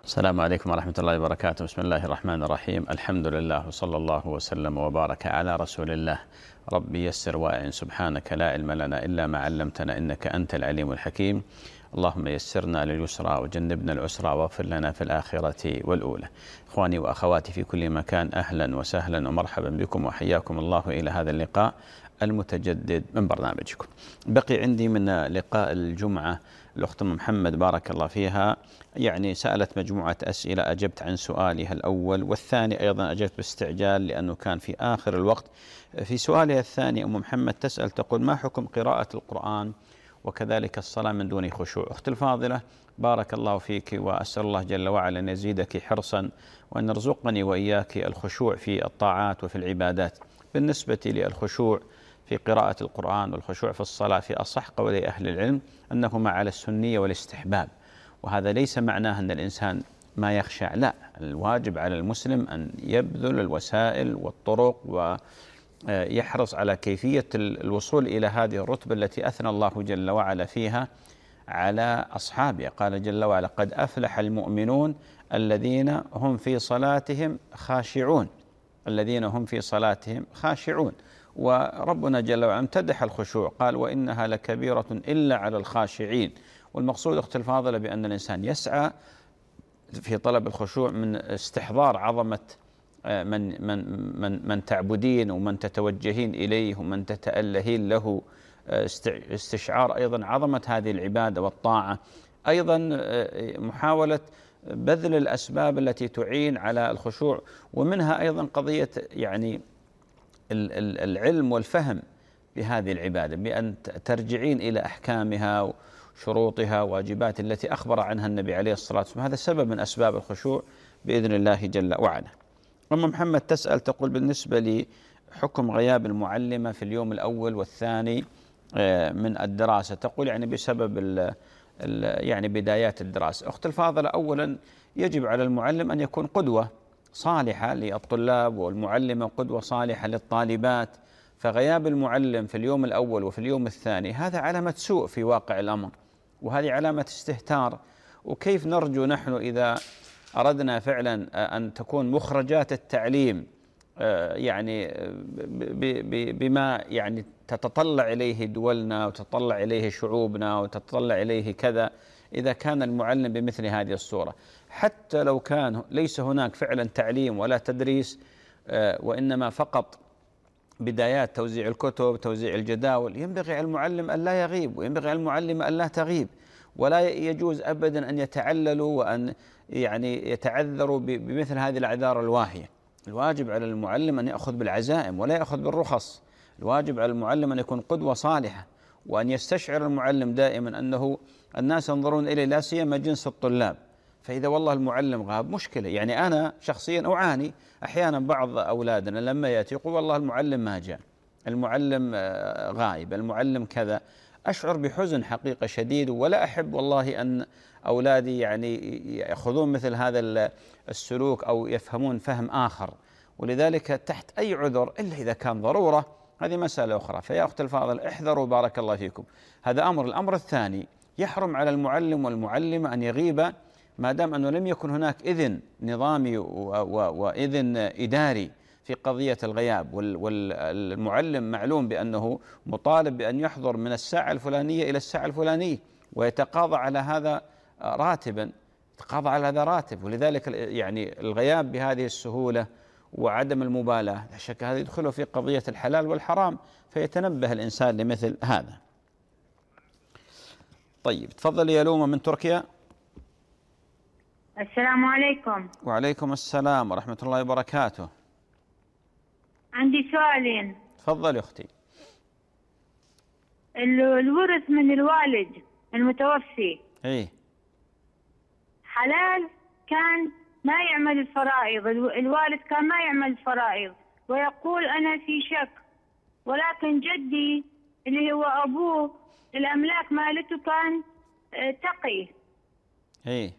السلام عليكم ورحمة الله وبركاته. بسم الله الرحمن الرحيم. الحمد لله وصلى الله وسلم وبارك على رسول الله. ربي يسر وأعن، سبحانك لا علم لنا إلا ما علمتنا إنك أنت العليم الحكيم. اللهم يسرنا لليسرى وجنبنا العسرى واغفر لنا في الآخرة والأولى. إخواني وأخواتي في كل مكان، أهلا وسهلا ومرحبا بكم وحياكم الله إلى هذا اللقاء المتجدد من برنامجكم. بقي عندي من لقاء الجمعة الأخت محمد بارك الله فيها، يعني سألت مجموعة أسئلة، أجبت عن سؤالها الأول والثاني أيضا أجبت باستعجال لأنه كان في آخر الوقت. في سؤالها الثاني محمد تسأل تقول: ما حكم قراءة القرآن وكذلك الصلاة من دون خشوع؟ أخت الفاضلة بارك الله فيك، وأسأل الله جل وعلا أن يزيدك حرصا وأن يرزقني وإياك الخشوع في الطاعات وفي العبادات. بالنسبة للخشوع في قراءة القرآن والخشوع في الصلاة، في أصح قولي أهل العلم أنهما على السنية والاستحباب، وهذا ليس معناه أن الإنسان ما يخشع، لا، الواجب على المسلم أن يبذل الوسائل والطرق ويحرص على كيفية الوصول إلى هذه الرتبة التي أثنى الله جل وعلا فيها على أصحابه. قال جل وعلا: قد أفلح المؤمنون الذين هم في صلاتهم خاشعون، الذين هم في صلاتهم خاشعون. وربنا جل وعلا امتدح الخشوع، قال: وإنها لكبيرة إلا على الخاشعين. والمقصود أخت الفاضلة بأن الإنسان يسعى في طلب الخشوع من استحضار عظمة من تعبدين ومن تتوجهين إليه ومن تتألهين له، استشعار أيضا عظمة هذه العبادة والطاعة، أيضا محاولة بذل الأسباب التي تعين على الخشوع، ومنها أيضا قضية يعني العلم والفهم بهذه العبادة، بأن ترجعين إلى أحكامها وشروطها واجبات التي أخبر عنها النبي عليه الصلاة والسلام. هذا سبب من أسباب الخشوع بإذن الله جل وعلا. محمد تسأل تقول: بالنسبة لحكم غياب المعلمة في اليوم الأول والثاني من الدراسة، تقول يعني بسبب يعني بدايات الدراسة. أخت الفاضلة، أولا يجب على المعلم أن يكون قدوة صالحة للطلاب، والمعلمة قدوة صالحة للطالبات. فغياب المعلم في اليوم الأول وفي اليوم الثاني هذا علامة سوء في واقع الأمر، وهذه علامة استهتار. وكيف نرجو نحن إذا أردنا فعلا أن تكون مخرجات التعليم يعني بما يعني تتطلع إليه دولنا وتتطلع إليه شعوبنا وتتطلع إليه كذا، إذا كان المعلم بمثل هذه الصورة، حتى لو كان ليس هناك فعلا تعليم ولا تدريس، وإنما فقط بدايات توزيع الكتب، توزيع الجداول، ينبغي على المعلم أن لا يغيب، وينبغي على المعلم أن لا تغيب، ولا يجوز أبدا أن يتعللوا وأن يعني يتعذروا بمثل هذه الأعذار الواهية. الواجب على المعلم أن يأخذ بالعزائم ولا يأخذ بالرخص. الواجب على المعلم أن يكون قدوة صالحة، وأن يستشعر المعلم دائما أنه الناس ينظرون إليه، لا سيما جنس الطلاب. فإذا والله المعلم غاب مشكلة. يعني أنا شخصيا أعاني أحيانا، بعض أولادنا لما يأتي يقول: والله المعلم ما جاء، المعلم غائب، المعلم كذا. أشعر بحزن حقيقة شديد، ولا أحب والله أن أولادي يعني يأخذون مثل هذا السلوك أو يفهمون فهم آخر. ولذلك تحت أي عذر إلا إذا كان ضرورة، هذه مسألة أخرى. فيا أخت الفاضل احذروا بارك الله فيكم، هذا أمر. الأمر الثاني، يحرم على المعلم والمعلمة أن يغيب ما دام أنه لم يكن هناك إذن نظامي وإذن إداري في قضية الغياب. والمعلم معلوم بأنه مطالب بأن يحضر من الساعة الفلانية إلى الساعة الفلانية، ويتقاضى على هذا راتبا، يتقاضى على هذا راتب. ولذلك يعني الغياب بهذه السهولة وعدم المبالاة لا شك هذا يدخله في قضية الحلال والحرام، فيتنبه الإنسان لمثل هذا. طيب، تفضل يا لومة من تركيا. السلام عليكم. وعليكم السلام ورحمة الله وبركاته. عندي سؤالين. تفضل يا أختي. الورث من الوالد المتوفي إيه؟ حلال؟ كان ما يعمل الفرائض، الوالد كان ما يعمل الفرائض ويقول أنا في شك، ولكن جدي اللي هو أبوه الأملاك مالته كان تقي. إيه؟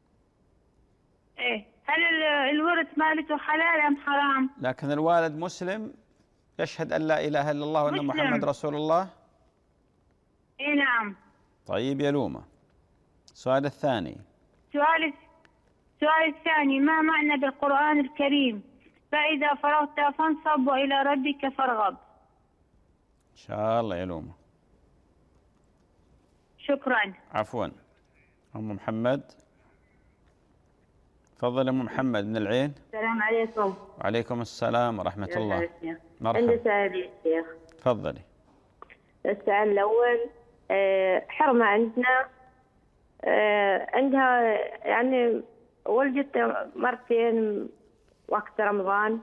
إيه، هل الورث مالته حلال أم حرام؟ لكن الوالد مسلم يشهد أن لا إله إلا الله وأن محمد رسول الله. إيه نعم. طيب يا لومة، السؤال الثاني. السؤال الثاني: ما معنى بالقرآن الكريم فإذا فرغت فانصب وإلى ربك فارغب؟ إن شاء الله يلومه. شكرا. عفوا. أم محمد، تفضل أم محمد من العين. السلام عليكم. وعليكم السلام ورحمة الله. مرحبا. عندي سؤال يا شيخ. تفضلي. السؤال الأول: حرمة عندنا، عندها يعني ولدت مرتين وقت رمضان،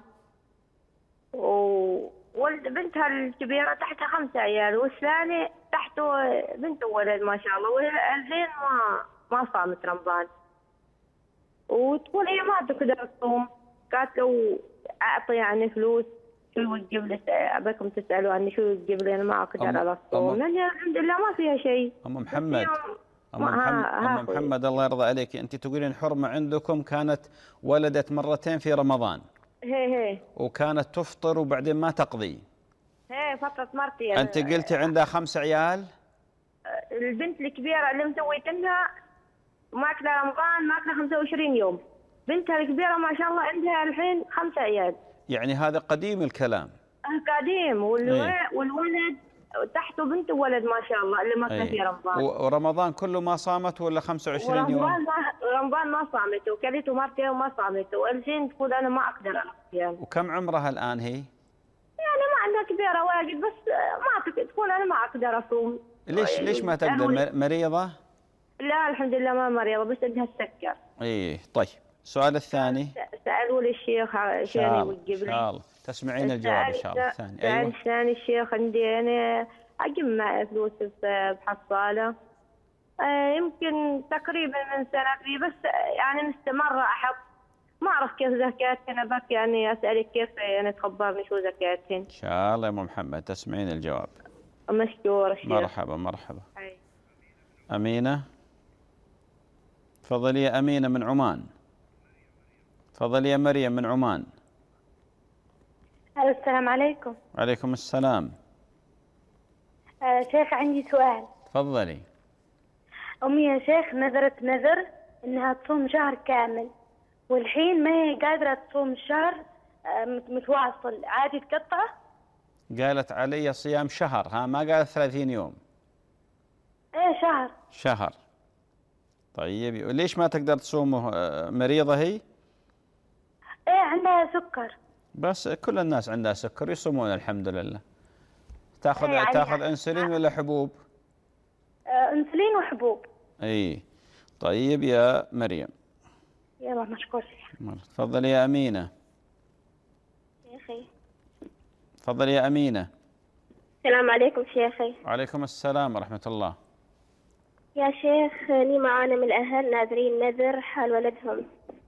وولد بنتها الكبيرة تحتها 5 عيال، والثاني تحته بنت وولد ما شاء الله، وهي الحين ما صامت رمضان، وتقول هي ما تقدر تصوم. قالت لو أعطي يعني فلوس شو تجيب لي، أبيكم تسألوا عني شو تجيب لي، أنا ما أقدر على الصوم، لأن الحمد لله ما فيها شيء. أم محمد، أم محمد الله يرضى عليك، أنت تقولين حرمة عندكم كانت ولدت مرتين في رمضان. هي وكانت تفطر وبعدين ما تقضي. هي فترة مرتين. أنت قلتي عندها 5 عيال؟ البنت الكبيرة اللي مسويتنها ماكلة رمضان، ماكلة 25 يوم. بنتها الكبيرة ما شاء الله عندها الحين 5 عيال. يعني هذا قديم الكلام. قديم. والولد تحته بنت وولد ما شاء الله اللي ما كان في رمضان. ورمضان كله ما صامت ولا 25 يوم؟ رمضان ما صامت، وكلته مرتين وما صامت، والحين تقول أنا ما أقدر يعني. وكم عمرها الآن هي؟ يعني ما عندها كبيرة واجد، بس ما تقول أنا ما أقدر أصوم. ليش ما تقدر؟ مريضة؟ لا الحمد لله ما مريضة، بس عندها السكر. إيه طيب. السؤال الثاني سألوا لي الشيخ عشان يوجب لي. إن شاء الله تسمعين الجواب إن شاء الله. الثاني أيوة. الثاني الشيخ عندي أنا أجمع فلوس بحصالة، يمكن تقريبا من سنة في، بس يعني مستمرة أحط، ما أعرف كيف زكاتهن، بس يعني أسألك كيف يعني تخبرني شو زكاتهن. إن شاء الله يا أم محمد تسمعين الجواب. مشكور الشيخ. مرحبا مرحبا. أمينة، تفضلي يا أمينة من عمان. تفضلي يا مريم من عمان. السلام عليكم. وعليكم السلام. شيخ عندي سؤال. تفضلي. أمي يا شيخ نذرت نذر إنها تصوم شهر كامل، والحين ما هي قادرة تصوم الشهر متواصل، عادي تقطعه؟ قالت علي صيام شهر، ها ما قالت 30 يوم. إيه شهر. طيب ليش ما تقدر تصومه؟ مريضة هي؟ إيه عندها سكر. بس كل الناس عندها سكر يصومون الحمد لله. تاخذ انسولين ولا حبوب؟ انسولين وحبوب. اي طيب يا مريم. يلا مشكور. تفضلي يا أمينة. شيخي. تفضلي يا أمينة. السلام عليكم شيخي. وعليكم السلام ورحمة الله. يا شيخ لي معانا من الأهل ناذرين نذر حال ولدهم.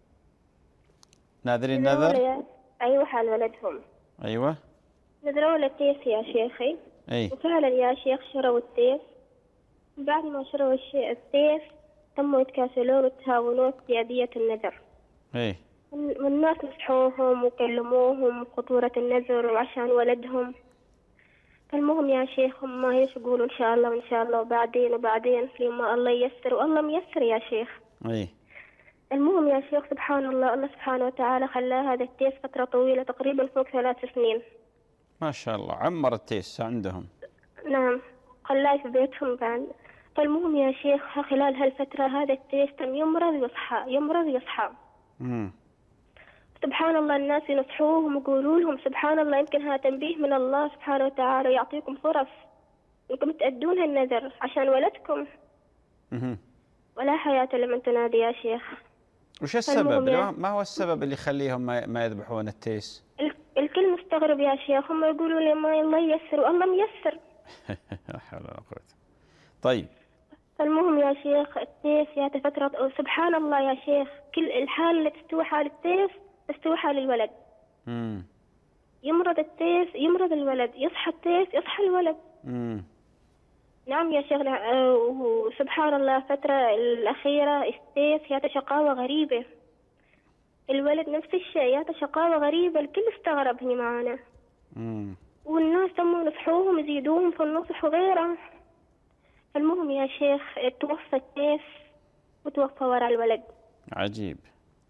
ناذرين نذر؟ أيوة حال ولدهم. أيوة. نذروا له التيس يا شيخي. أي. وفعلا يا شيخ شروا التيس، بعد ما شروا التيس تموا يتكاسلون ويتهاونون سيادية النذر. أي. والناس نصحوهم وكلموهم خطورة النذر وعشان ولدهم. فالمهم يا شيخ هم ما يقولوا إن شاء الله وإن شاء الله وبعدين لما الله ييسر، والله ميسر يا شيخ. أي. المهم يا شيخ سبحان الله سبحانه وتعالى خلى هذا التيس فترة طويلة تقريبا فوق 3 سنين. ما شاء الله عمر التيس عندهم. نعم خلاه في بيتهم بعد. فالمهم يا شيخ خلال هالفترة هذا التيس تم يمرض يصحى. سبحان الله الناس ينصحوهم ويقولوا لهم سبحان الله يمكن هذا تنبيه من الله سبحانه وتعالى يعطيكم فرص انكم تأدون هالنذر عشان ولدكم. ولا حياة لمن تنادي يا شيخ. وش السبب؟ ما هو السبب اللي يخليهم ما يذبحون التيس؟ الكل مستغرب يا شيخ، هم يقولوا لي ما الله ييسر والله ميسر. لا حول ولا قوة. طيب. المهم يا شيخ التيس يا فترة سبحان الله يا شيخ كل الحال اللي تستوي حال التيس تستوي حال الولد. يمرض التيس يمرض الولد، يصحى التيس يصحى الولد. نعم يا شيخ. وسبحان الله الفترة الأخيرة التيس يا شقاوة غريبة، الولد نفس الشيء يا شقاوة غريبة، الكل استغرب هني معانا. والناس تموا ينصحوهم يزيدوهم في النصح وغيره. المهم يا شيخ توفى التيس وتوفى وراء الولد. عجيب.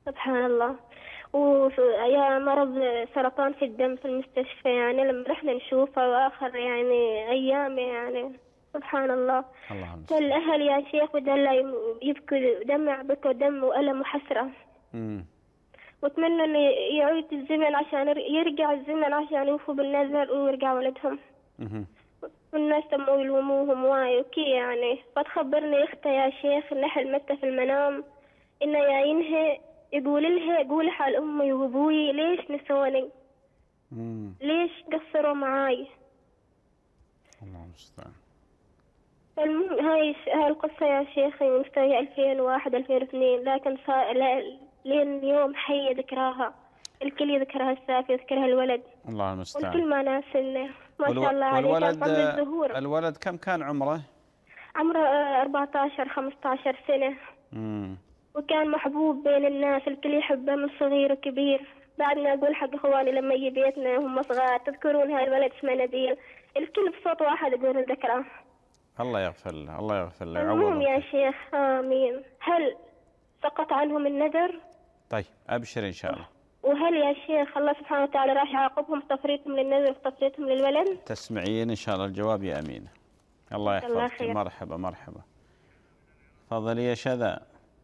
سبحان الله. ويا مرض سرطان في الدم في المستشفى، يعني لما رحنا نشوفه وآخر يعني أيام يعني سبحان الله. الله الأهل يا شيخ بدل يبكوا دمع، بكوا دم وألم وحسرة. واتمنى إنه يعود الزمن عشان يرجع الزمن عشان يوفوا بالنذر ويرجع ولدهم. والناس تموا يلوموهم واي وكي يعني. فتخبرني أختها يا شيخ إن حلمتها في المنام إنه يعينها يقول لها قولي حال أمي وأبوي ليش نسوني؟ ليش قصروا معاي؟ الله المستعان. المهم هاي القصة يا شيخي مستوى 2001 2002، لكن لين اليوم حية ذكراها، الكل يذكرها، السافي يذكرها الولد. الله المستعان. والكل ما ناسلنا ما شاء الله عليه. كان قبل الظهور. الولد كم كان عمره؟ عمره 14 15 سنة. وكان محبوب بين الناس، الكل يحبه من صغير وكبير. بعدنا أقول حق إخواني لما يجي بيتنا هم صغار تذكرون هاي الولد اسمه نبيل، الكل بصوت واحد يقول ذكره. الله يغفر له، الله يغفر له. المهم يا شيخ آمين. هل سقط عنهم النذر؟ طيب أبشر إن شاء الله. وهل يا شيخ الله سبحانه وتعالى راح يعاقبهم تفريطهم للنذر وتفريطهم للولد؟ تسمعين إن شاء الله الجواب يا أمينة. الله يحفظك. مرحبا مرحبا. تفضلي يا شذا.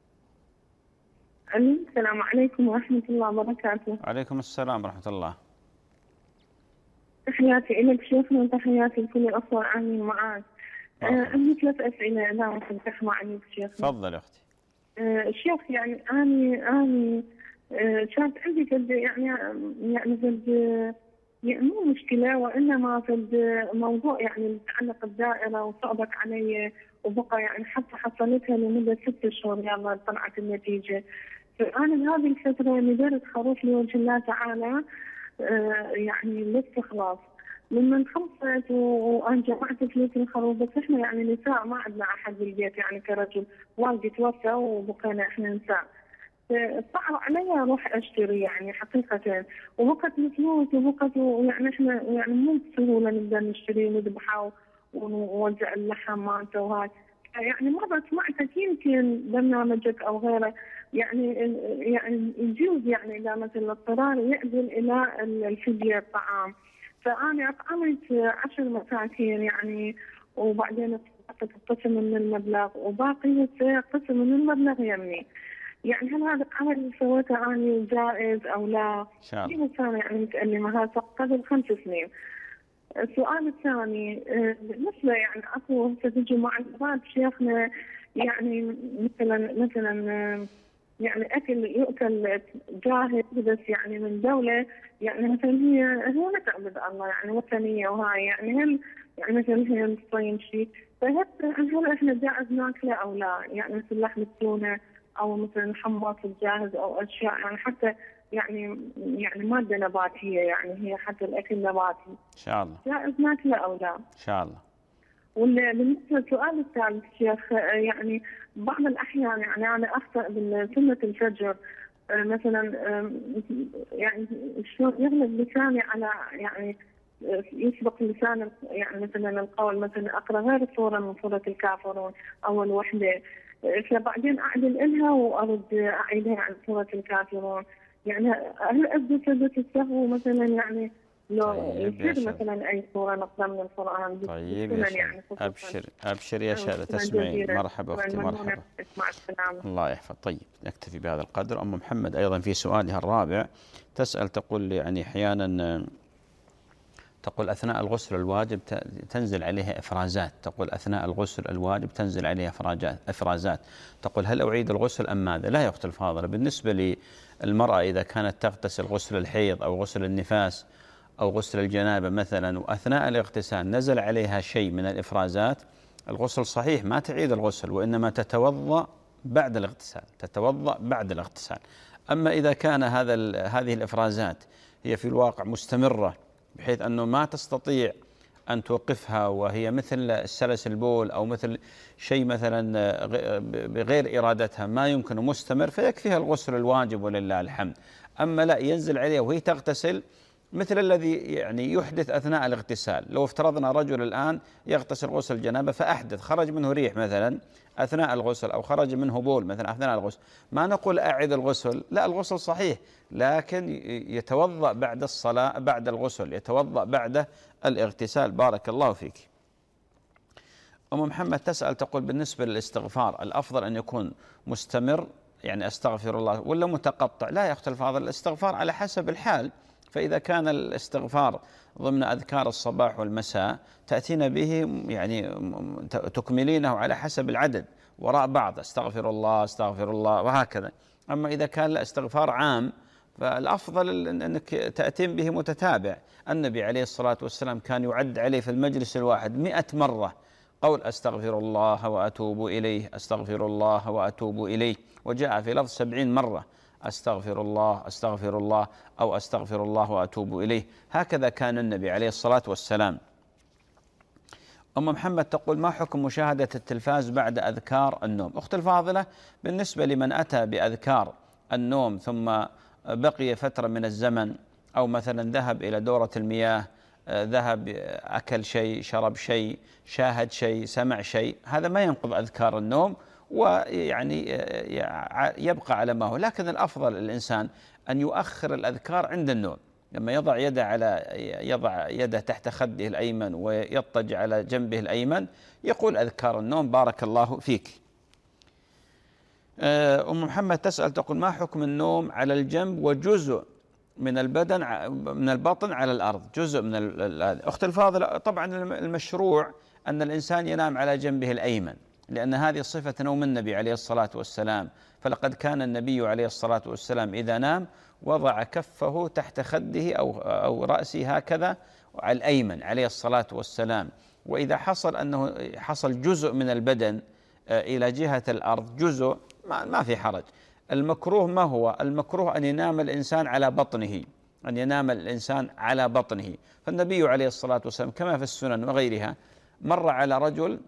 السلام عليكم ورحمة الله وبركاته. عليكم السلام ورحمة الله. تحياتي لك شيخنا وتحياتي لكل الأخوة العاملين معاك. عندي 3 أسئلة إذا ما تفتح معي شيخنا. تفضل أختي. شيخ يعني أنا كانت عندي قد يعني قد يعني مو مشكلة، وإنما قد موضوع يعني يتعلق بالدائرة وصعبت علي وبقى يعني حتى حصلتها لمدة 6 شهور يلا طلعت النتيجة. فأنا بهذه الفترة ندرت خروف لوجه الله تعالى يعني للاستخلاص. لما خلصت وأنا جمعت فلوس الخروف، بس إحنا يعني نساء ما عندنا أحد بالبيت يعني كرجل، والدي توفى وبقينا إحنا نساء. صعب علي اروح اشتري يعني حقيقه، ووقت الفلوس ووقت يعني احنا يعني مو بسهوله نقدر نشتري ونذبحه ونوزع اللحم مالته وهاي. يعني مرة سمعت يمكن برنامجك او غيره يعني يجوز يعني اذا مثلا اضطرار يأذن الى الفدية الطعام. فانا اطعمت 10 مساكين يعني، وبعدين اعطيت قسم من المبلغ وباقي قسم من المبلغ يمي. يعني هل هذا العمل اللي سويته أنا جائز أو لا؟ إن شاء الله. دي مسألة يعني متألمة، هذا قبل 5 سنين. السؤال الثاني بالنسبة يعني أكو تجي معلومات شيخنا يعني مثلا يعني أكل يؤكل جاهز بس يعني من دولة يعني مثلا هي لا تعبد الله يعني وثنية وهاي يعني هل يعني مثلا هي الصين شيء، فهل إحنا جائز ناكله أو لا؟ يعني مثل لحم التونة أو مثلا حمص الجاهز أو أشياء يعني حتى يعني مادة نباتية يعني هي حتى الأكل نباتي. إن شاء الله. جائز ناكله أو لا؟ إن شاء الله. بالنسبة للسؤال الثالث شيخ يعني بعض الأحيان يعني أنا أخطأ بسنة الفجر مثلا يعني شلون يغلب لساني على يعني يسبق لسان يعني مثلا القول مثلا أقرأ غير صورة من سورة الكافرون أول وحدة، فبعدين أعدل إلها وأرد أعيدها عن سورة الكافرون. يعني هل أبدو سجدة السهو مثلا يعني لو يصير مثلا أي سورة نقرأ من القرآن؟ طيب يا يعني أبشر يا شادة تسمعين. مرحبا أختي مرحبا. الله يحفظ. طيب نكتفي بهذا القدر. أم محمد أيضا في سؤالها الرابع تسأل تقول يعني أحيانا تقول أثناء الغسل الواجب تنزل عليها إفرازات، تقول أثناء الغسل الواجب تنزل عليها إفرازات، تقول هل أعيد الغسل أم ماذا؟ لا يا أخت الفاضلة، بالنسبة للمرأة إذا كانت تغتسل غسل الحيض أو غسل النفاس أو غسل الجنابة مثلا وأثناء الاغتسال نزل عليها شيء من الإفرازات، الغسل صحيح ما تعيد الغسل، وإنما تتوضأ بعد الاغتسال، تتوضأ بعد الاغتسال. أما إذا كان هذه الإفرازات هي في الواقع مستمرة بحيث أنه ما تستطيع أن توقفها وهي مثل سلس البول أو مثل شيء مثلا بغير إرادتها ما يمكن مستمر، فيكفيها الغسل الواجب ولله الحمد. أما لا ينزل عليها وهي تغتسل مثل الذي يعني يحدث أثناء الاغتسال. لو افترضنا رجل الآن يغتسل غسل الجنابة فأحدث، خرج منه ريح مثلا أثناء الغسل، أو خرج منه بول مثلا أثناء الغسل، ما نقول أعد الغسل، لا، الغسل صحيح، لكن يتوضأ بعد الصلاة، بعد الغسل يتوضأ بعد الاغتسال. بارك الله فيك. أم محمد تسأل تقول بالنسبة للاستغفار الأفضل أن يكون مستمر، يعني أستغفر الله، ولا متقطع؟ لا يا أخت الفاضل، الاستغفار على حسب الحال. فإذا كان الاستغفار ضمن أذكار الصباح والمساء تأتين به، يعني تكملينه على حسب العدد وراء بعض، استغفر الله استغفر الله وهكذا. أما إذا كان الاستغفار عام فالأفضل أنك تأتين به متتابع. النبي عليه الصلاة والسلام كان يعد عليه في المجلس الواحد 100 مرة قول أستغفر الله وأتوب إليه، أستغفر الله وأتوب إليه، وجاء في لفظ 70 مرة أستغفر الله أستغفر الله، أو أستغفر الله وأتوب إليه. هكذا كان النبي عليه الصلاة والسلام. أم محمد تقول ما حكم مشاهدة التلفاز بعد أذكار النوم؟ أخت الفاضلة، بالنسبة لمن أتى بأذكار النوم ثم بقي فترة من الزمن، أو مثلا ذهب إلى دورة المياه، ذهب أكل شيء، شرب شيء، شاهد شيء، سمع شيء، هذا ما ينقض أذكار النوم، ويعني يبقى على ما هو. لكن الأفضل الإنسان أن يؤخر الأذكار عند النوم، لما يضع يده تحت خده الأيمن ويضطجع على جنبه الأيمن يقول أذكار النوم. بارك الله فيك. أم محمد تسأل تقول ما حكم النوم على الجنب وجزء من البدن من البطن على الأرض، جزء من أخت الفاضلة، طبعا المشروع أن الإنسان ينام على جنبه الأيمن، لأن هذه صفة نوم النبي عليه الصلاة والسلام. فلقد كان النبي عليه الصلاة والسلام إذا نام وضع كفه تحت خده أو رأسه هكذا على الأيمن عليه الصلاة والسلام. وإذا حصل أنه حصل جزء من البدن إلى جهة الأرض، جزء، ما في حرج. المكروه ما هو؟ المكروه أن ينام الإنسان على بطنه، أن ينام الإنسان على بطنه. فالنبي عليه الصلاة والسلام كما في السنن وغيرها مر على رجل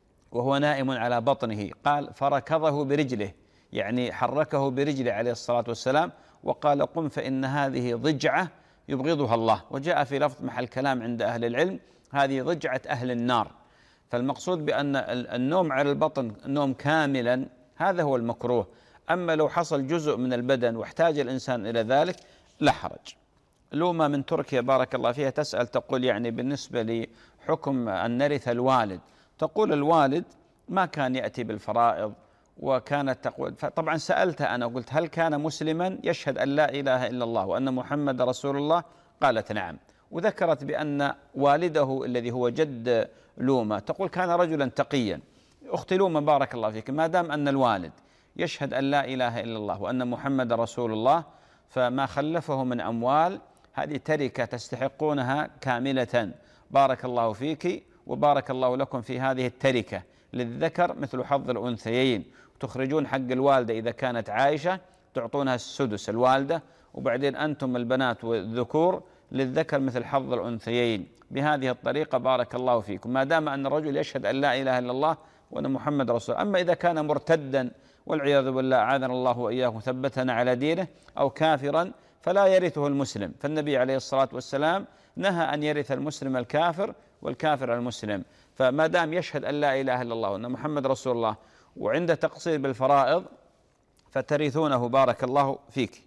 وهو نائم على بطنه، قال فركضه برجله، يعني حركه برجله عليه الصلاة والسلام، وقال قم فإن هذه ضجعة يبغضها الله. وجاء في لفظ محل كلام عند أهل العلم هذه ضجعة أهل النار. فالمقصود بأن النوم على البطن نوم كاملا هذا هو المكروه. أما لو حصل جزء من البدن واحتاج الإنسان إلى ذلك لا حرج. لوما من تركيا بارك الله فيها تسأل تقول يعني بالنسبة لحكم أن نرث الوالد، تقول الوالد ما كان يأتي بالفرائض، وكانت تقول، طبعا سألتها أنا قلت هل كان مسلما يشهد أن لا إله إلا الله وأن محمد رسول الله؟ قالت نعم. وذكرت بأن والده الذي هو جد لوما تقول كان رجلا تقيا. أختي لوما بارك الله فيك، ما دام أن الوالد يشهد أن لا إله إلا الله وأن محمد رسول الله، فما خلفه من أموال هذه تركة تستحقونها كاملة. بارك الله فيك وبارك الله لكم في هذه التركة. للذكر مثل حظ الأنثيين، تخرجون حق الوالدة إذا كانت عايشة تعطونها السدس الوالدة، وبعدين أنتم البنات والذكور للذكر مثل حظ الأنثيين. بهذه الطريقة بارك الله فيكم، ما دام أن الرجل يشهد أن لا إله إلا الله وأن محمد رسول الله. أما إذا كان مرتدا والعياذ بالله أعاذنا الله وإياكم ثبتنا على دينه، أو كافرا، فلا يرثه المسلم. فالنبي عليه الصلاة والسلام نهى أن يرث المسلم الكافر والكافر المسلم. فما دام يشهد أن لا إله إلا الله وأن محمد رسول الله وعند تقصير بالفرائض فترثونه. بارك الله فيك.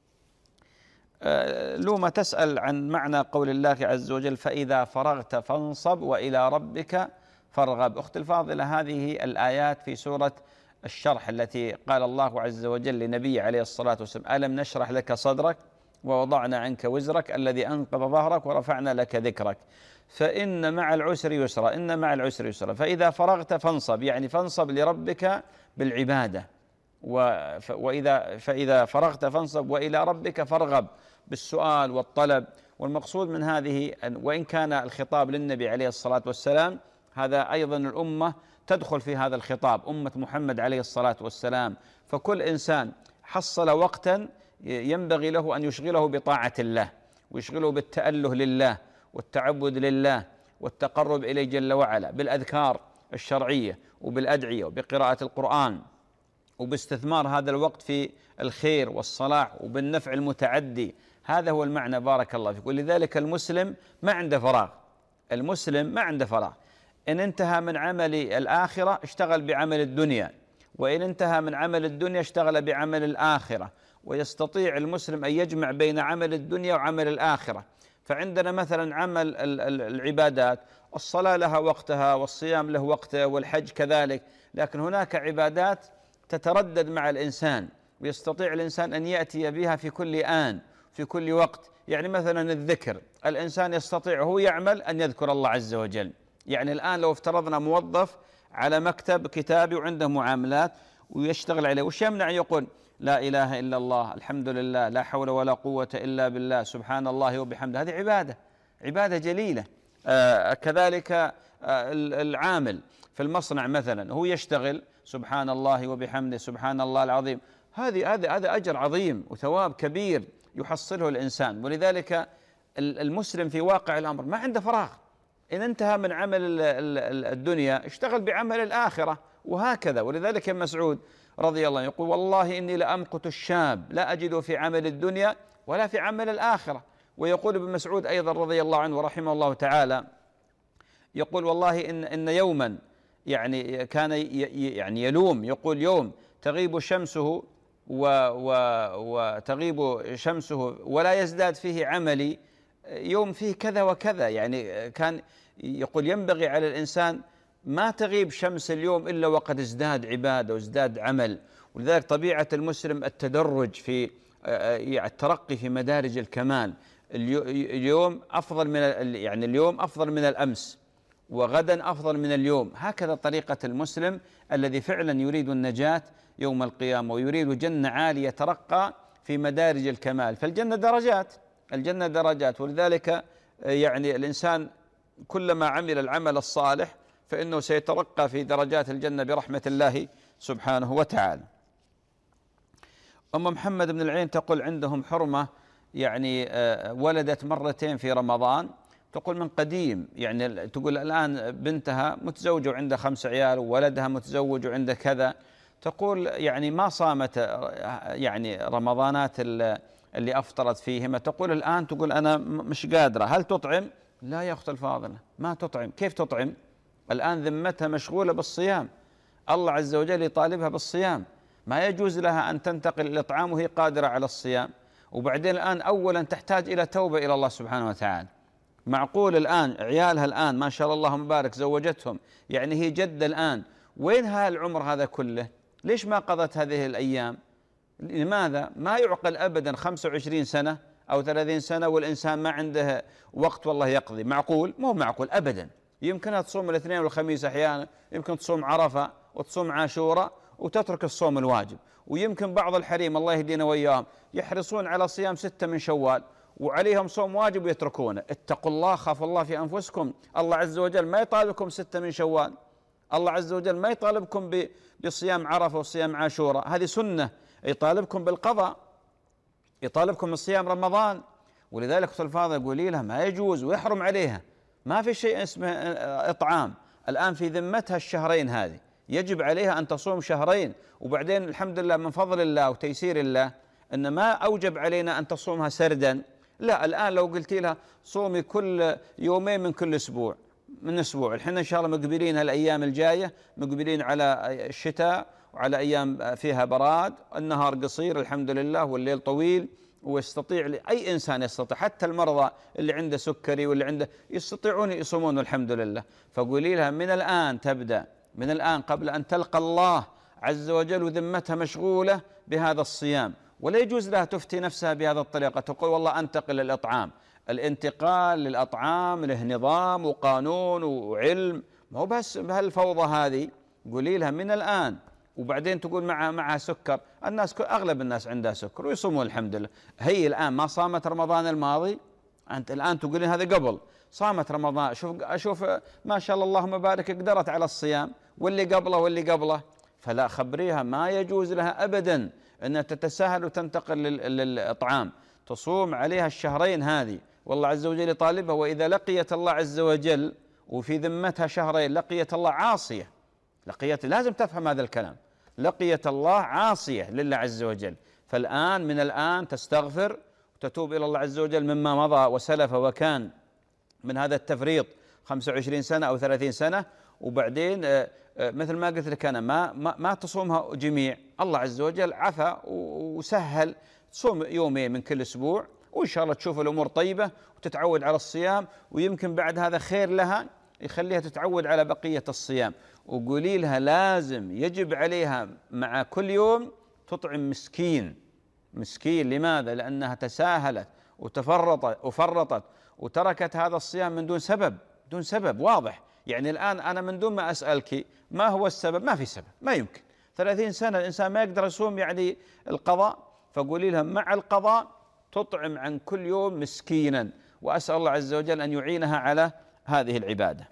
لوما تسأل عن معنى قول الله عز وجل فإذا فرغت فانصب وإلى ربك فارغب. أخت الفاضلة، هذه الآيات في سورة الشرح التي قال الله عز وجل لنبي عليه الصلاة والسلام ألم نشرح لك صدرك ووضعنا عنك وزرك الذي أنقض ظهرك ورفعنا لك ذكرك فإن مع العسر يسرا، إن مع العسر يسرا. فإذا فرغت فانصب، يعني فانصب لربك بالعبادة. فإذا فرغت فانصب وإلى ربك فارغب بالسؤال والطلب. والمقصود من هذه وإن كان الخطاب للنبي عليه الصلاة والسلام، هذا أيضا الأمة تدخل في هذا الخطاب، أمة محمد عليه الصلاة والسلام. فكل إنسان حصل وقتا ينبغي له أن يشغله بطاعة الله، ويشغله بالتأله لله والتعبد لله والتقرب إليه جل وعلا بالأذكار الشرعية وبالأدعية وبقراءة القرآن وباستثمار هذا الوقت في الخير والصلاح وبالنفع المتعدي. هذا هو المعنى، بارك الله فيك. ولذلك المسلم ما عنده فراغ، المسلم ما عنده فراغ. إن انتهى من عمل الآخرة اشتغل بعمل الدنيا، وإن انتهى من عمل الدنيا اشتغل بعمل الآخرة. ويستطيع المسلم أن يجمع بين عمل الدنيا وعمل الآخرة. فعندنا مثلا عمل العبادات، الصلاة لها وقتها، والصيام له وقته، والحج كذلك، لكن هناك عبادات تتردد مع الإنسان، ويستطيع الإنسان أن يأتي بها في كل آن في كل وقت. يعني مثلا الذكر، الإنسان يستطيع هو يعمل أن يذكر الله عز وجل. يعني الآن لو افترضنا موظف على مكتب كتابي وعنده معاملات ويشتغل عليه، وش يمنع يقول لا إله إلا الله، الحمد لله، لا حول ولا قوة إلا بالله، سبحان الله وبحمده؟ هذه عبادة جليلة. كذلك العامل في المصنع مثلا هو يشتغل سبحان الله وبحمده، سبحان الله العظيم، هذا أجر عظيم وثواب كبير يحصله الإنسان. ولذلك المسلم في واقع الأمر ما عنده فراغ. إن انتهى من عمل الدنيا اشتغل بعمل الآخرة، وهكذا. ولذلك ابن مسعود رضي الله عنه يقول والله إني لأمقت الشاب لا أجد في عمل الدنيا ولا في عمل الآخرة. ويقول ابن مسعود أيضا رضي الله عنه ورحمه الله تعالى، يقول والله إن يوما يعني كان يعني يلوم، يقول يوم تغيب شمسه وتغيب شمسه ولا يزداد فيه عملي، يوم فيه كذا وكذا. يعني كان يقول ينبغي على الإنسان ما تغيب شمس اليوم إلا وقد ازداد عبادة وازداد عمل. ولذلك طبيعة المسلم التدرج في الترقي في مدارج الكمال. اليوم أفضل من يعني اليوم أفضل من الأمس، وغدا أفضل من اليوم. هكذا طريقة المسلم الذي فعلا يريد النجاة يوم القيامة ويريد جنة عالية يترقى في مدارج الكمال. فالجنة درجات، الجنة درجات. ولذلك يعني الإنسان كلما عمل العمل الصالح فإنه سيترقى في درجات الجنة برحمة الله سبحانه وتعالى. أم محمد بن العين تقول عندهم حرمة، يعني ولدت مرتين في رمضان، تقول من قديم، يعني تقول الآن بنتها متزوجة وعندها 5 عيال، وولدها متزوج وعنده كذا. تقول يعني ما صامت يعني رمضانات اللي أفطرت فيهما. تقول الآن تقول أنا مش قادرة، هل تطعم؟ لا يا أخت الفاضلة، ما تطعم. كيف تطعم؟ الآن ذمتها مشغولة بالصيام، الله عز وجل يطالبها بالصيام، ما يجوز لها أن تنتقل للإطعام وهي قادرة على الصيام. وبعدين الآن أولا تحتاج إلى توبة إلى الله سبحانه وتعالى. معقول الآن عيالها الآن ما شاء الله اللهم بارك زوجتهم، يعني هي جدة الآن، وين هالعمر هذا كله؟ ليش ما قضت هذه الأيام؟ لماذا؟ ما يعقل أبدا 25 سنة أو 30 سنة والإنسان ما عنده وقت والله يقضي. معقول؟ مو معقول أبدا. يمكنها تصوم الاثنين والخميس أحيانا، يمكن تصوم عرفة وتصوم عاشوراء وتترك الصوم الواجب. ويمكن بعض الحريم الله يهدينا وإياهم يحرصون على صيام 6 من شوال وعليهم صوم واجب ويتركونه. اتقوا الله، خافوا الله في أنفسكم. الله عز وجل ما يطالبكم 6 من شوال، الله عز وجل ما يطالبكم بصيام عرفة وصيام عاشوراء، هذه سنة. يطالبكم بالقضاء، يطالبكم بصيام رمضان. ولذلك أخت الفاضل قولي لها ما يجوز ويحرم عليها، ما في شيء اسمه إطعام. الآن في ذمتها الشهرين هذه، يجب عليها أن تصوم شهرين. وبعدين الحمد لله من فضل الله وتيسير الله أن ما أوجب علينا أن تصومها سردا. لا، الآن لو قلت لها صومي كل يومين من كل أسبوع، من أسبوع، الحين إن شاء الله مقبلين الأيام الجاية، مقبلين على الشتاء وعلى أيام فيها براد، النهار قصير الحمد لله والليل طويل، ويستطيع أي إنسان يستطيع، حتى المرضى اللي عنده سكري واللي عنده يستطيعون يصومون الحمد لله. فقولي لها من الآن تبدأ، من الآن قبل أن تلقى الله عز وجل وذمتها مشغولة بهذا الصيام. ولا يجوز لها تفتي نفسها بهذه الطريقة، تقول والله أنتقل للإطعام. الانتقال للأطعام له نظام وقانون وعلم، ما هو بس بهالفوضى هذه. قولي لها من الآن. وبعدين تقول معها سكر، الناس أغلب الناس عندها سكر ويصومون الحمد لله. هي الآن ما صامت رمضان الماضي، أنت الآن تقولين هذا قبل صامت رمضان. شوف ما شاء الله اللهم بارك قدرت على الصيام، واللي قبله واللي قبله. فلا، خبريها ما يجوز لها أبدا أن تتساهل وتنتقل للإطعام، تصوم عليها الشهرين هذه، والله عز وجل يطالبها. وإذا لقيت الله عز وجل وفي ذمتها شهرين لقيت الله عاصية، لازم تفهم هذا الكلام. لقيت الله عاصية لله عز وجل. فالآن من الآن تستغفر وتتوب إلى الله عز وجل مما مضى وسلف وكان من هذا التفريط 25 سنة أو 30 سنة. وبعدين مثل ما قلت لك أنا ما تصومها جميع، الله عز وجل عفى وسهل، تصوم يومين من كل أسبوع، وإن شاء الله تشوف الأمور طيبة وتتعود على الصيام، ويمكن بعد هذا خير لها يخليها تتعود على بقية الصيام. وقولي لها لازم يجب عليها مع كل يوم تطعم مسكين. لماذا؟ لأنها تساهلت وفرطت وتركت هذا الصيام من دون سبب واضح. يعني الآن أنا من دون ما أسألك ما هو السبب، ما في سبب، ما يمكن. 30 سنة الإنسان ما يقدر يصوم يعني القضاء، فقولي لها مع القضاء تطعم عن كل يوم مسكينا، وأسأل الله عز وجل أن يعينها على هذه العبادة.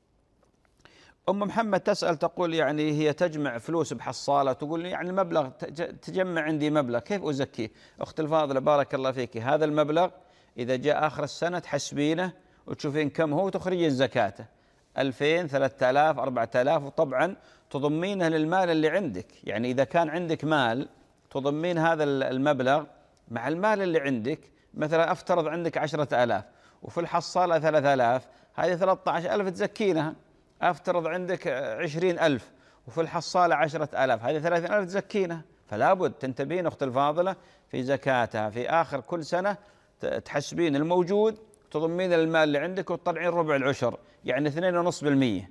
أم محمد تسأل تقول يعني هي تجمع فلوس بحصالة، تقول يعني المبلغ تجمع عندي مبلغ كيف أزكيه؟ أخت الفاضلة بارك الله فيك، هذا المبلغ إذا جاء آخر السنة تحسبينه وتشوفين كم هو وتخرجين زكاته، 2000 3000 4000، وطبعا تضمينه للمال اللي عندك. يعني إذا كان عندك مال تضمين هذا المبلغ مع المال اللي عندك. مثلا أفترض عندك 10,000 وفي الحصالة 3000، هذه 13,000 تزكينها. أفترض عندك 20,000 وفي الحصالة 10,000، هذه 30,000 تزكينها. فلا بد تنتبهين أخت الفاضلة في زكاتها في آخر كل سنة، تحسبين الموجود تضمين المال اللي عندك وتطلعين ربع العشر، يعني 2.5%.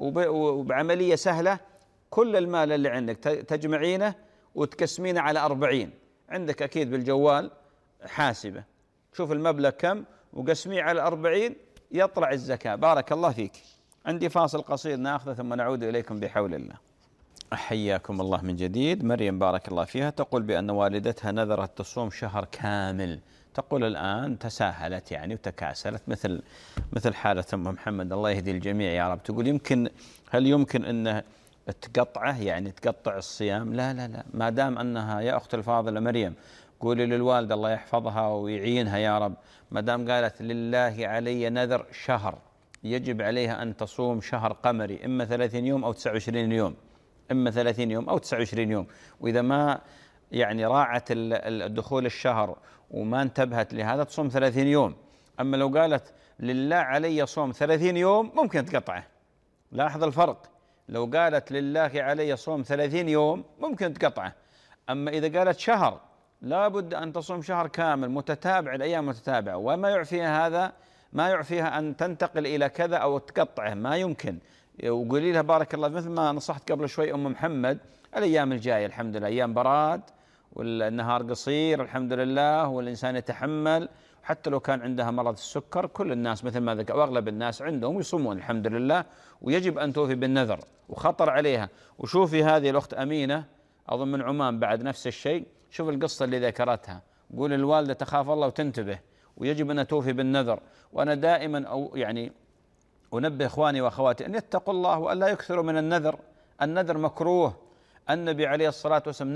وبعملية سهلة كل المال اللي عندك تجمعينه وتقسمينه على 40. عندك أكيد بالجوال حاسبة، شوف المبلغ كم وقسميه على 40 يطلع الزكاة. بارك الله فيك. عندي فاصل قصير ناخذه ثم نعود إليكم بحول الله. حياكم الله من جديد. مريم بارك الله فيها تقول بأن والدتها نذرت تصوم شهر كامل، تقول الآن تساهلت يعني وتكاسلت مثل حالة أم محمد، الله يهدي الجميع يا رب. تقول هل يمكن أن تقطعه، يعني تقطع الصيام؟ لا، ما دام أنها يا أخت الفاضلة مريم قولي للوالدة الله يحفظها ويعينها يا رب، ما دام قالت لله علي نذر شهر يجب عليها أن تصوم شهر قمري، إما 30 يوم أو 29 يوم، إما 30 يوم أو 29 يوم. وإذا ما يعني راعت الدخول الشهر وما انتبهت لهذا تصوم 30 يوم. أما لو قالت لله علي صوم 30 يوم ممكن تقطعه. لاحظ الفرق، لو قالت لله علي صوم 30 يوم ممكن تقطعه. أما إذا قالت شهر لا بد أن تصوم شهر كامل متتابع، الأيام متتابعة، وما يعفيها هذا ما يعفيها أن تنتقل إلى كذا أو تقطعه، ما يمكن. وقولي لها بارك الله مثل ما نصحت قبل شوي أم محمد، الأيام الجاية الحمد لله أيام براد والنهار قصير الحمد لله، والإنسان يتحمل. حتى لو كان عندها مرض السكر كل الناس مثل ما ذكر وأغلب الناس عندهم يصومون الحمد لله، ويجب أن توفي بالنذر وخطر عليها. وشوفي هذه الأخت أمينة أظن من عمان بعد نفس الشيء، شوف القصة اللي ذكرتها، قول الوالدة تخاف الله وتنتبه ويجب أن توفي بالنذر. وأنا دائما أو يعني أنبه إخواني وأخواتي أن يتقوا الله وأن لا يكثروا من النذر. النذر مكروه، النبي عليه الصلاة والسلام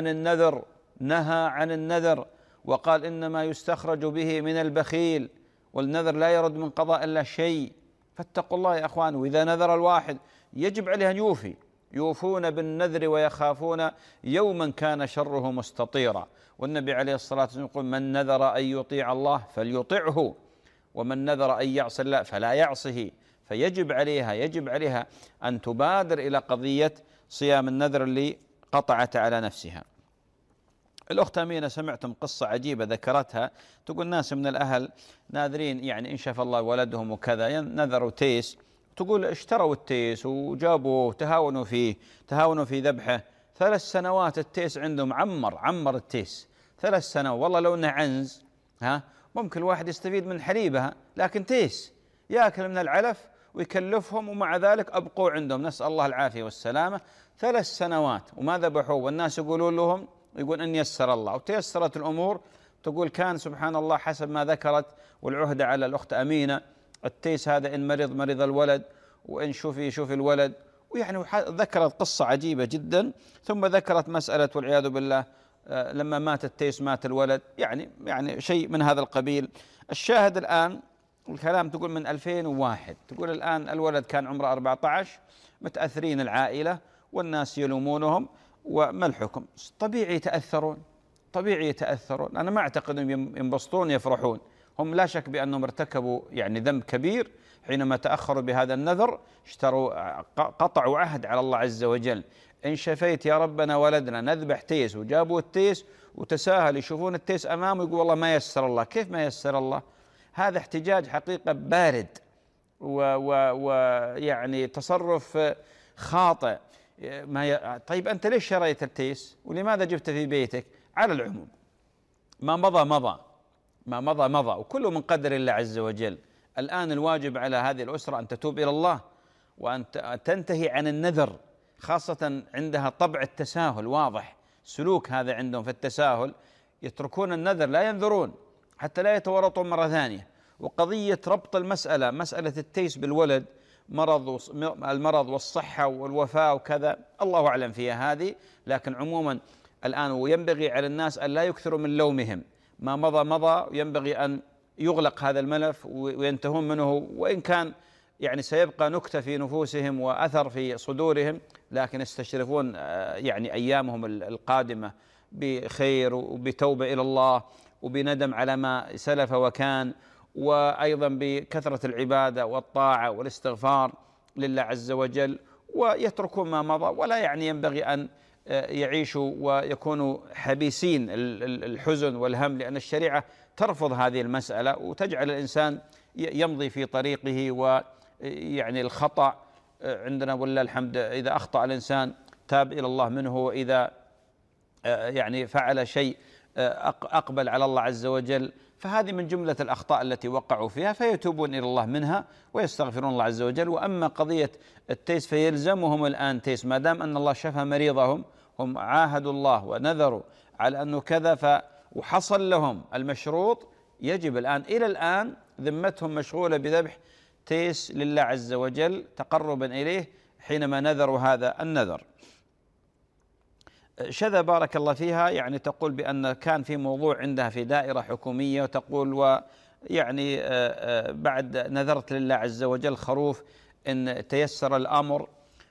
نهى عن النذر وقال إنما يستخرج به من البخيل، والنذر لا يرد من قضاء إلا شيء. فاتقوا الله يا أخوان. وإذا نذر الواحد يجب عليه أن يوفون بالنذر ويخافون يوما كان شره مستطيرا. والنبي عليه الصلاة والسلام يقول من نذر أن يطيع الله فليطعه، ومن نذر أن يعصي الله فلا يعصه. فيجب عليها أن تبادر إلى قضية صيام النذر اللي قطعت على نفسها. الأخت أمينة سمعتم قصة عجيبة ذكرتها، تقول ناس من الأهل ناذرين يعني إن شاف الله ولدهم وكذا، يعني نذروا تيس، تقول اشتروا التيس وجابوه تهاونوا في ذبحه. 3 سنوات التيس عندهم عمر التيس 3 سنوات. والله لو انه عنز ممكن الواحد يستفيد من حليبها، لكن تيس ياكل من العلف ويكلفهم، ومع ذلك أبقوا عندهم، نسأل الله العافية والسلامة. 3 سنوات وما ذبحوه، والناس يقولون لهم يقول أن يسر الله وتيسرت الأمور. تقول كان سبحان الله حسب ما ذكرت والعهد على الأخت أمينة، التيس هذا إن مرض الولد، وإن شوفي الولد، ويعني ذكرت قصة عجيبة جدا. ثم ذكرت مسألة والعياذ بالله لما مات التيس مات الولد، يعني شيء من هذا القبيل. الشاهد الآن الكلام تقول من 2001، تقول الآن الولد كان عمره 14، متأثرين العائلة والناس يلومونهم، وما الحكم؟ طبيعي يتأثرون، طبيعي يتأثرون. أنا ما أعتقد أنهم ينبسطون يفرحون، هم لا شك بأنهم ارتكبوا يعني ذنب كبير حينما تأخروا بهذا النذر، قطعوا عهد على الله عز وجل. إن شفيت يا ربنا ولدنا نذبح تيس، وجابوا التيس وتساهل، يشوفون التيس أمامه يقول والله ما يسر الله. كيف ما يسر الله؟ هذا احتجاج حقيقة بارد ويعني تصرف خاطئ. طيب أنت ليش شريت التيس ولماذا جبته في بيتك؟ على العموم ما مضى مضى، ما مضى مضى، وكله من قدر الله عز وجل. الآن الواجب على هذه الأسرة أن تتوب إلى الله وأن تنتهي عن النذر، خاصة عندها طبع التساهل واضح، سلوك هذا عندهم في التساهل، يتركون النذر لا ينذرون حتى لا يتورطون مرة ثانية. وقضية ربط المسألة، مسألة التيس بالولد، المرض والصحة والوفاة وكذا، الله أعلم فيها هذه، لكن عموما الآن ينبغي على الناس أن لا يكثروا من لومهم. ما مضى مضى، ينبغي أن يغلق هذا الملف وينتهون منه، وإن كان يعني سيبقى نكتة في نفوسهم وأثر في صدورهم، لكن يستشرفون يعني أيامهم القادمة بخير وبتوبة إلى الله وبندم على ما سلف وكان، وأيضا بكثرة العبادة والطاعة والاستغفار لله عز وجل، ويتركون ما مضى. ولا يعني ينبغي أن يعيشوا ويكونوا حبيسين الحزن والهم، لأن الشريعة ترفض هذه المسألة وتجعل الإنسان يمضي في طريقه. ويعني الخطأ عندنا ولله الحمد، إذا أخطأ الإنسان تاب إلى الله منه، وإذا يعني فعل شيء أقبل على الله عز وجل، فهذه من جملة الأخطاء التي وقعوا فيها، فيتوبون إلى الله منها ويستغفرون الله عز وجل. وأما قضية التيس فيلزمهم الآن تيس، ما دام أن الله شفى مريضهم، هم عاهدوا الله ونذروا على أنه كذا وحصل لهم المشروط، يجب الآن إلى الآن ذمتهم مشغولة بذبح تيس لله عز وجل تقربا إليه حينما نذروا هذا النذر. شذا بارك الله فيها يعني تقول بأن كان في موضوع عندها في دائرة حكومية، وتقول ويعني بعد نذرت لله عز وجل خروف إن تيسر الأمر،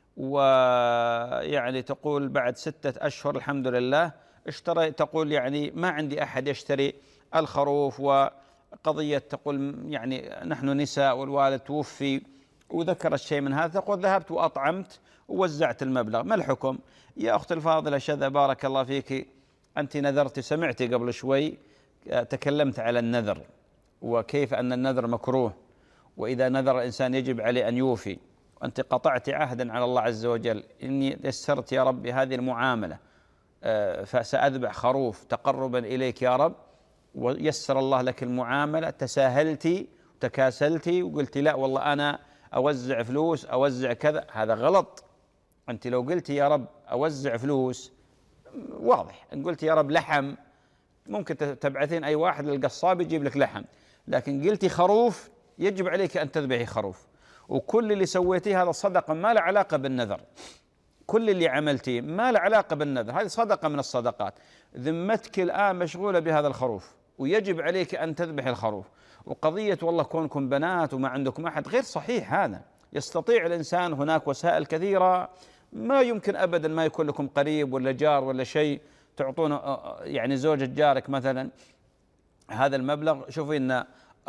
ويعني تقول بعد 6 أشهر الحمد لله اشتري، تقول يعني ما عندي أحد يشتري الخروف، وقضية تقول يعني نحن نساء والوالد توفي، وذكرت شيء من هذا. تقول ذهبت وأطعمت ووزعت المبلغ، ما الحكم؟ يا أخت الفاضلة شذا بارك الله فيك، أنت نذرت، سمعتي قبل شوي تكلمت على النذر وكيف أن النذر مكروه، وإذا نذر الإنسان يجب عليه أن يوفي، وأنت قطعت عهدا على الله عز وجل، إني يسرت يا رب هذه المعاملة فسأذبح خروف تقربا إليك يا رب، ويسر الله لك المعاملة، تساهلتي وتكاسلتي وقلتي لا والله أنا أوزع فلوس أوزع كذا، هذا غلط. أنت لو قلتي يا رب أوزع فلوس واضح، إن قلتي يا رب لحم ممكن تبعثين أي واحد للقصاب يجيب لك لحم، لكن قلتي خروف يجب عليك أن تذبحي خروف. وكل اللي سويتيه هذا صدقة ما له علاقة بالنذر، كل اللي عملتيه ما له علاقة بالنذر، هذه صدقة من الصدقات. ذمتك الآن مشغولة بهذا الخروف ويجب عليك أن تذبح الخروف. وقضية والله كونكم بنات وما عندكم أحد غير صحيح، هذا يستطيع الإنسان، هناك وسائل كثيرة، ما يمكن أبدا ما يكون لكم قريب ولا جار ولا شيء تعطونه يعني زوجة جارك مثلا هذا المبلغ، شوفي إن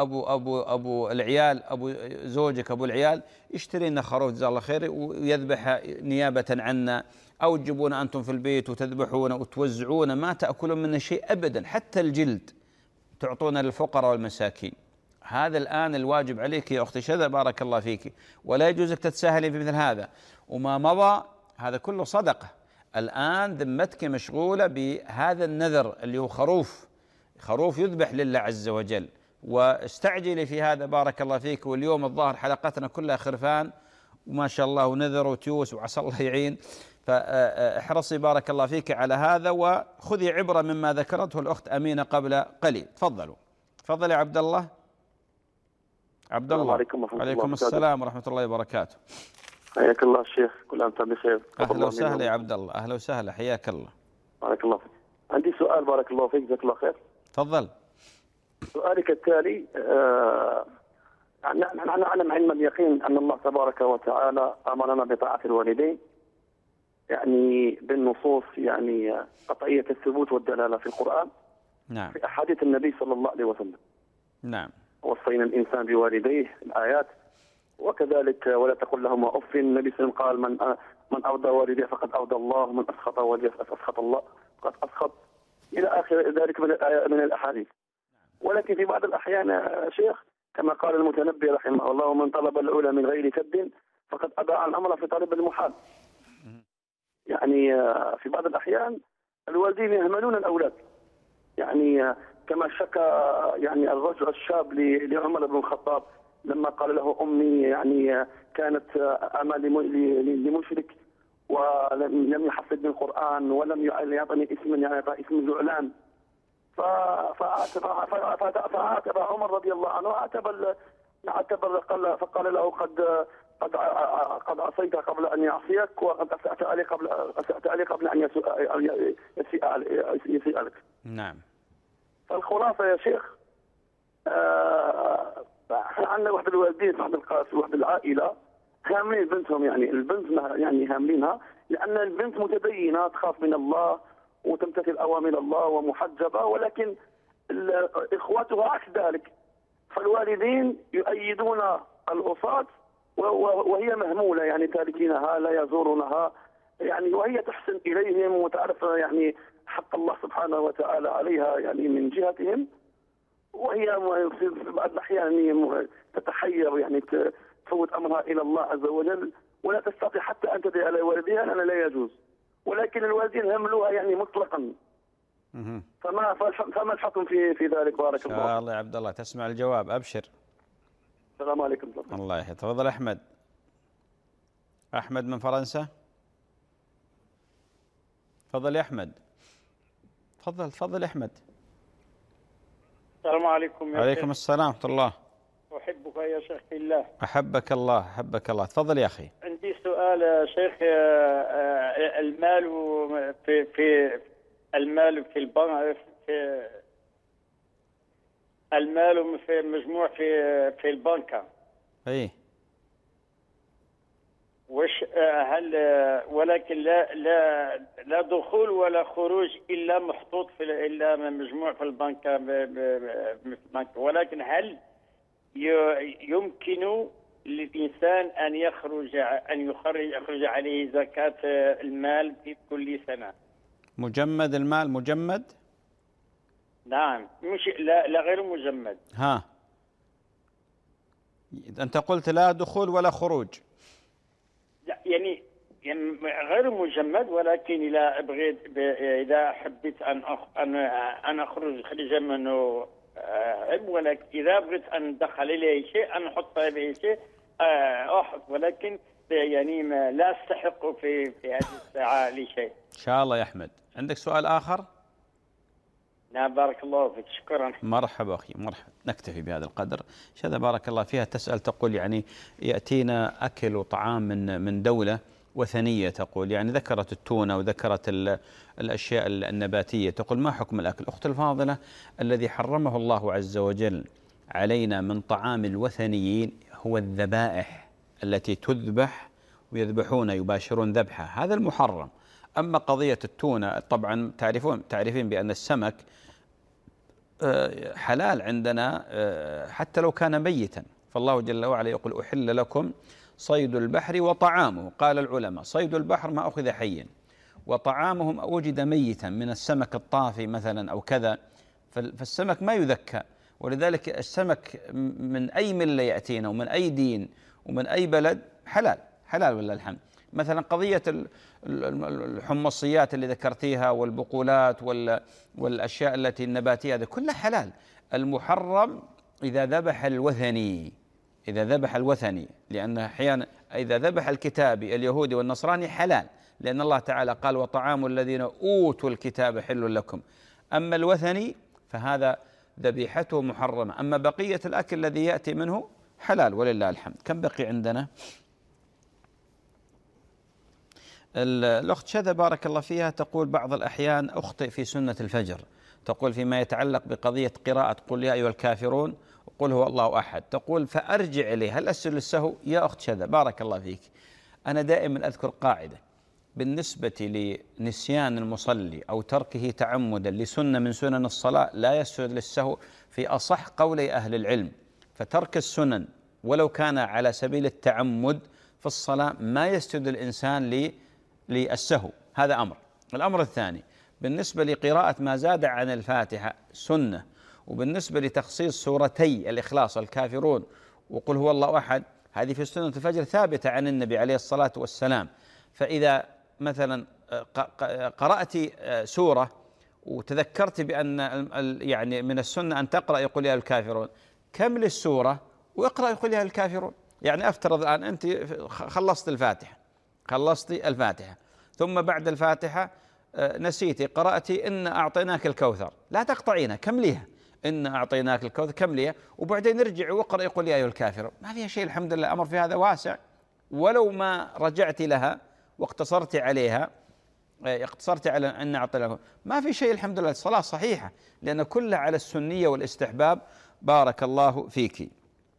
أبو العيال، أبو زوجك أبو العيال يشتري لنا خروف جزاه الله خير ويذبح نيابة عنا، أو تجيبون أنتم في البيت وتذبحون وتوزعون، ما تأكلون منه شيء أبدا، حتى الجلد تعطون للفقراء والمساكين. هذا الآن الواجب عليك يا أختي شذا بارك الله فيك، ولا يجوز لك تتساهلي في مثل هذا. وما مضى هذا كله صدقة، الآن ذمتك مشغولة بهذا النذر اللي هو خروف يذبح لله عز وجل، واستعجلي في هذا بارك الله فيك. واليوم الظاهر حلقتنا كلها خرفان وما شاء الله ونذر وتيوس وعسى الله يعين، فاحرصي بارك الله فيك على هذا، وخذي عبرة مما ذكرته الأخت أمينة قبل قليل. تفضل يا عبد الله. عبد الله عليكم السلام ورحمة الله وبركاته. حياك الله الشيخ، كل عام وانت بخير. أهلا وسهلا يا عبد الله، أهلا وسهلا، حياك الله. بارك الله فيك. عندي سؤال بارك الله فيك، جزاك الله خير. تفضل. سؤالك التالي، نحن نعلم علم اليقين أن الله تبارك وتعالى أمرنا بطاعة الوالدين، يعني بالنصوص يعني قطعية الثبوت والدلالة في القرآن، نعم، في أحاديث النبي صلى الله عليه وسلم. نعم، وصينا الإنسان بوالديه الآيات، وكذلك ولا تقل لهما أف. النبي صلى الله عليه وسلم قال من أرضى والديه فقد أرضى الله، من أسخط والديه فقد أسخط الله، فقد أسخط، إلى آخر ذلك من الأحاديث. ولكن في بعض الأحيان يا شيخ كما قال المتنبي رحمه الله: ومن طلب العلا من غير كد فقد أضاع الأمر في طلب المحال. يعني في بعض الأحيان الوالدين يهملون الأولاد، يعني كما شكى يعني الرجل الشاب لعمر بن الخطاب لما قال له: أمي يعني كانت أما لمشرك ولم يحفظني القرآن ولم يعطني اسما يعني اسم زعلان. فعاتب عمر رضي الله عنه، فقال له: قد عصيت قبل ان يعصيك، وقد اسأت علي قبل ان يسيء لك. نعم. فالخلاصه يا شيخ عندنا واحد الوالدين، واحد القاسي، واحد العائله هاملين بنتهم، يعني البنت يعني هاملينها، لان البنت متدينه تخاف من الله وتمتثل أوامر الله ومحجبة، ولكن إخوتها عكس ذلك. فالوالدين يؤيدون الأصاة وهي مهمولة، يعني تاركينها لا يزورونها، يعني وهي تحسن إليهم وتعرف يعني حق الله سبحانه وتعالى عليها يعني من جهتهم، وهي في بعض الأحيان تتحير، يعني تفوت أمرها إلى الله عز وجل، ولا تستطيع حتى أن تدعي على والديها لأن لا يجوز. ولكن الوالدين هملوها يعني مطلقا. فما الحكم في ذلك؟ بارك الله. إن شاء الله يا عبد الله تسمع الجواب، أبشر. السلام عليكم. الله يحفظك. تفضل أحمد. أحمد من فرنسا. تفضل يا أحمد. تفضل أحمد. السلام عليكم. عليكم السلام ورحمة الله. أحبك يا شيخ في الله. أحبك الله. تفضل يا أخي. عندي سؤال يا شيخ. المال في المال في البنك، في المال في مجموع في البنكة. أي. وش هل ولكن لا دخول ولا خروج إلا محطوط إلا مجموع في البنكة، ولكن هل يمكن للإنسان أن يخرج عليه زكاة المال في كل سنة؟ مجمد المال مجمد؟ نعم، مش لا غير مجمد. ها، أنت قلت لا دخول ولا خروج. يعني غير مجمد، ولكن إذا حبيت أن أخرج خارج منه، ولكن إذا بغيت أن ندخل إليه شيء أن أحط إليه شيء أحط، ولكن يعني لا أستحق في هذه الساعة لشيء. إن شاء الله يا أحمد. عندك سؤال آخر؟ نعم، بارك الله فيك. شكرا. مرحبا أخي، مرحبا. نكتفي بهذا القدر. شذا بارك الله فيها. تسأل تقول يعني يأتينا أكل وطعام من دولة وثنية، تقول يعني ذكرت التونة وذكرت الأشياء النباتية، تقول ما حكم الأكل؟ أخت الفاضلة، الذي حرمه الله عز وجل علينا من طعام الوثنيين هو الذبائح التي تذبح ويذبحون يباشرون ذبحها، هذا المحرم. أما قضية التونة طبعا تعرفين بأن السمك حلال عندنا حتى لو كان ميتا، فالله جل وعلا يقول: أحل لكم صيد البحر وطعامه. قال العلماء: صيد البحر ما أخذ حيا، وطعامهم وجد ميتا من السمك الطافي مثلا أو كذا، فالسمك ما يذكى. ولذلك السمك من أي ملة يأتينا ومن أي دين ومن أي بلد حلال ولله الحمد. مثلا قضية الحمصيات اللي ذكرتيها والبقولات والأشياء التي النباتية، هذا كلها حلال. المحرم إذا ذبح الوثني، لأن أحيانا إذا ذبح الكتابي اليهودي والنصراني حلال، لأن الله تعالى قال: وطعام الذين أوتوا الكتاب حل لكم. أما الوثني فهذا ذبيحته محرمة، أما بقية الأكل الذي يأتي منه حلال ولله الحمد. كم بقي عندنا؟ الأخت شذا بارك الله فيها تقول: بعض الأحيان أخطئ في سنة الفجر، تقول فيما يتعلق بقضية قراءة قل يا أيها الكافرون وقل هو الله أحد، تقول فأرجع إليه. هل أسجد للسهو؟ يا أخت شذا بارك الله فيك، أنا دائما أذكر قاعدة: بالنسبة لنسيان المصلي أو تركه تعمدا لسنة من سنن الصلاة لا يسجد للسهو في أصح قولي أهل العلم. فترك السنن ولو كان على سبيل التعمد في الصلاة ما يسجد الإنسان للسهو، هذا أمر. الأمر الثاني بالنسبة لقراءة ما زاد عن الفاتحة سنة، وبالنسبة لتخصيص سورتي الإخلاص الكافرون وقل هو الله أحد، هذه في سنة الفجر ثابتة عن النبي عليه الصلاة والسلام. فإذا مثلا قرأت سورة وتذكرت بأن يعني من السنة أن تقرأ يقول يا الكافرون، كمل السورة واقرأ يقول يا الكافرون. يعني أفترض الآن أنت خلصت الفاتحة ثم بعد الفاتحة نسيتي قرأتي إن أعطيناك الكوثر، لا تقطعينها، كمليها، إن أعطيناك الكوثر كمليها، وبعدين ارجع واقرأ يقول يا أيها الكافرون. ما فيها شيء، الحمد لله، أمر في هذا واسع. ولو ما رجعت لها واقتصرت عليها، اقتصرت على أن أعطيناك، ما في شيء، الحمد لله، الصلاة صحيحة، لأن كلها على السنية والاستحباب. بارك الله فيك.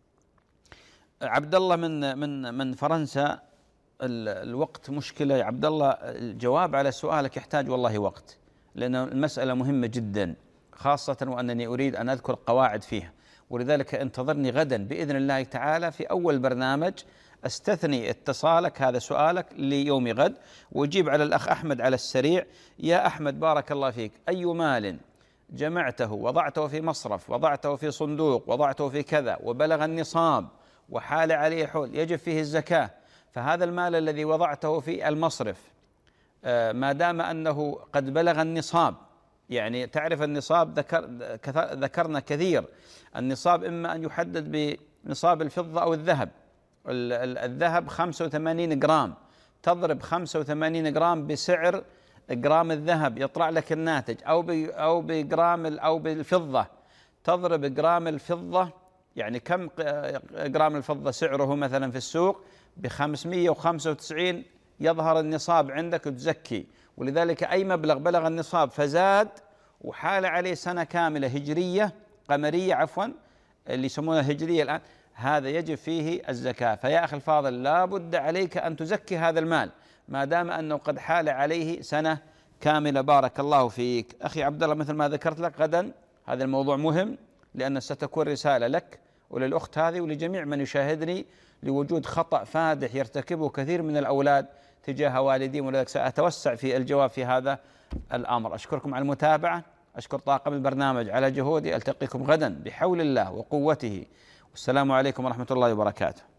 عبد الله من فرنسا، الوقت مشكلة يا عبد الله، الجواب على سؤالك يحتاج والله وقت، لأن المسألة مهمة جدا، خاصة وأنني أريد أن أذكر قواعد فيها، ولذلك انتظرني غدا بإذن الله تعالى في أول برنامج استثني اتصالك، هذا سؤالك ليوم غد، وأجيب على الأخ أحمد على السريع. يا أحمد بارك الله فيك، أي مال جمعته وضعته في مصرف، وضعته في صندوق، وضعته في كذا، وبلغ النصاب وحال عليه حول، يجب فيه الزكاة. فهذا المال الذي وضعته في المصرف ما دام أنه قد بلغ النصاب، يعني تعرف النصاب ذكرنا كثير، النصاب إما أن يحدد بنصاب الفضة أو الذهب. الذهب 85 جرام، تضرب 85 جرام بسعر جرام الذهب يطلع لك الناتج، أو بجرام أو بالفضة تضرب جرام الفضة، يعني كم جرام الفضة سعره مثلا في السوق ب595، يظهر النصاب عندك وتزكي. ولذلك أي مبلغ بلغ النصاب فزاد وحال عليه سنة كاملة هجرية قمرية عفوا اللي يسمونها هجرية الآن، هذا يجب فيه الزكاة. فيا أخي الفاضل لا بد عليك أن تزكي هذا المال ما دام أنه قد حال عليه سنة كاملة. بارك الله فيك أخي عبد الله. مثل ما ذكرت لك غدا هذا الموضوع مهم، لأن ستكون رسالة لك وللأخت هذه ولجميع من يشاهدني لوجود خطأ فادح يرتكبه كثير من الأولاد تجاه والديهم، ولذلك سأتوسع في الجواب في هذا الأمر. أشكركم على المتابعة، أشكر طاقم البرنامج على جهودي، ألتقيكم غدا بحول الله وقوته، والسلام عليكم ورحمة الله وبركاته.